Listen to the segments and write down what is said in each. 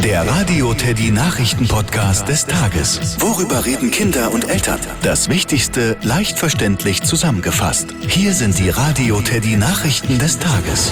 Der Radio Teddy Nachrichten-Podcast des Tages. Worüber reden Kinder und Eltern? Das Wichtigste leicht verständlich zusammengefasst. Hier sind die Radio Teddy Nachrichten des Tages.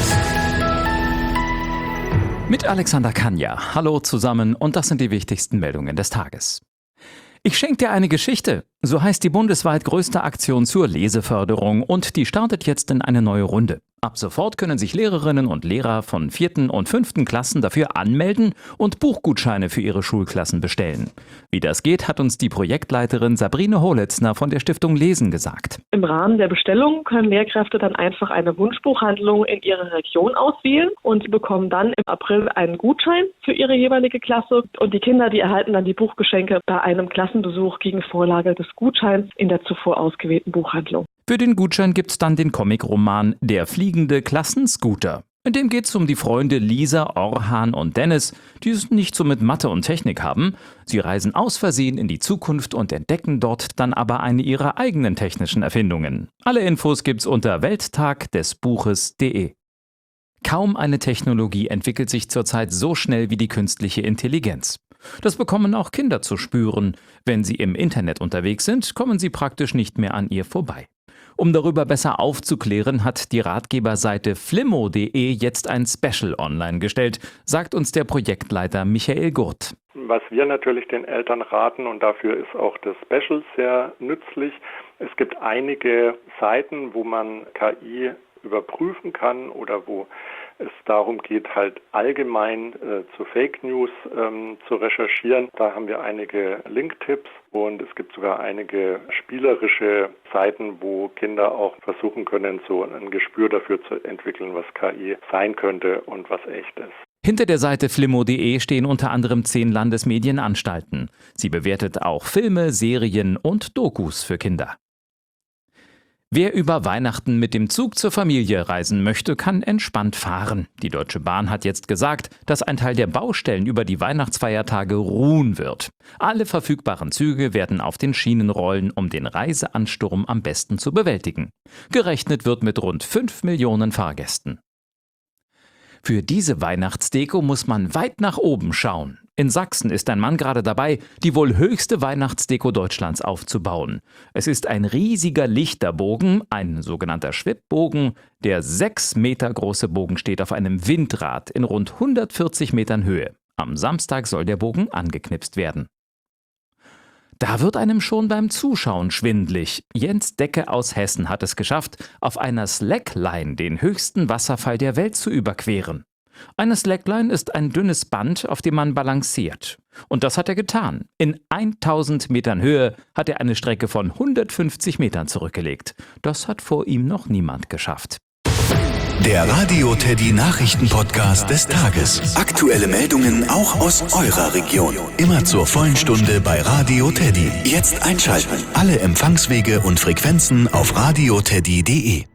Mit Alexander Kanja. Hallo zusammen und das sind die wichtigsten Meldungen des Tages. Ich schenke dir eine Geschichte. So heißt die bundesweit größte Aktion zur Leseförderung und die startet jetzt in eine neue Runde. Ab sofort können sich Lehrerinnen und Lehrer von 4. und 5. Klassen dafür anmelden und Buchgutscheine für ihre Schulklassen bestellen. Wie das geht, hat uns die Projektleiterin Sabrine Hohletzner von der Stiftung Lesen gesagt. Im Rahmen der Bestellung können Lehrkräfte dann einfach eine Wunschbuchhandlung in ihrer Region auswählen und bekommen dann im April einen Gutschein für ihre jeweilige Klasse. Und die Kinder, die erhalten dann die Buchgeschenke bei einem Klassenbesuch gegen Vorlage des Gutscheins in der zuvor ausgewählten Buchhandlung. Für den Gutschein gibt's dann den Comicroman Der fliegende Klassenscooter. In dem geht's um die Freunde Lisa, Orhan und Dennis, die es nicht so mit Mathe und Technik haben. Sie reisen aus Versehen in die Zukunft und entdecken dort dann aber eine ihrer eigenen technischen Erfindungen. Alle Infos gibt's unter welttagdesbuches.de. Kaum eine Technologie entwickelt sich zurzeit so schnell wie die künstliche Intelligenz. Das bekommen auch Kinder zu spüren. Wenn sie im Internet unterwegs sind, kommen sie praktisch nicht mehr an ihr vorbei. Um darüber besser aufzuklären, hat die Ratgeberseite flimmo.de jetzt ein Special online gestellt, sagt uns der Projektleiter Michael Gurt. Was wir natürlich den Eltern raten, und dafür ist auch das Special sehr nützlich, es gibt einige Seiten, wo man KI überprüfen kann oder wo es darum geht, halt allgemein zu Fake News zu recherchieren. Da haben wir einige Link-Tipps und es gibt sogar einige spielerische Seiten, wo Kinder auch versuchen können, so ein Gespür dafür zu entwickeln, was KI sein könnte und was echt ist. Hinter der Seite flimmo.de stehen unter anderem 10 Landesmedienanstalten. Sie bewertet auch Filme, Serien und Dokus für Kinder. Wer über Weihnachten mit dem Zug zur Familie reisen möchte, kann entspannt fahren. Die Deutsche Bahn hat jetzt gesagt, dass ein Teil der Baustellen über die Weihnachtsfeiertage ruhen wird. Alle verfügbaren Züge werden auf den Schienen rollen, um den Reiseansturm am besten zu bewältigen. Gerechnet wird mit rund 5 Millionen Fahrgästen. Für diese Weihnachtsdeko muss man weit nach oben schauen. In Sachsen ist ein Mann gerade dabei, die wohl höchste Weihnachtsdeko Deutschlands aufzubauen. Es ist ein riesiger Lichterbogen, ein sogenannter Schwibbogen. Der 6 Meter große Bogen steht auf einem Windrad in rund 140 Metern Höhe. Am Samstag soll der Bogen angeknipst werden. Da wird einem schon beim Zuschauen schwindlig. Jens Decke aus Hessen hat es geschafft, auf einer Slackline den höchsten Wasserfall der Welt zu überqueren. Eine Slackline ist ein dünnes Band, auf dem man balanciert. Und das hat er getan. In 1000 Metern Höhe hat er eine Strecke von 150 Metern zurückgelegt. Das hat vor ihm noch niemand geschafft. Der Radio Teddy Nachrichten-Podcast des Tages. Aktuelle Meldungen auch aus eurer Region. Immer zur vollen Stunde bei Radio Teddy. Jetzt einschalten. Alle Empfangswege und Frequenzen auf radioteddy.de.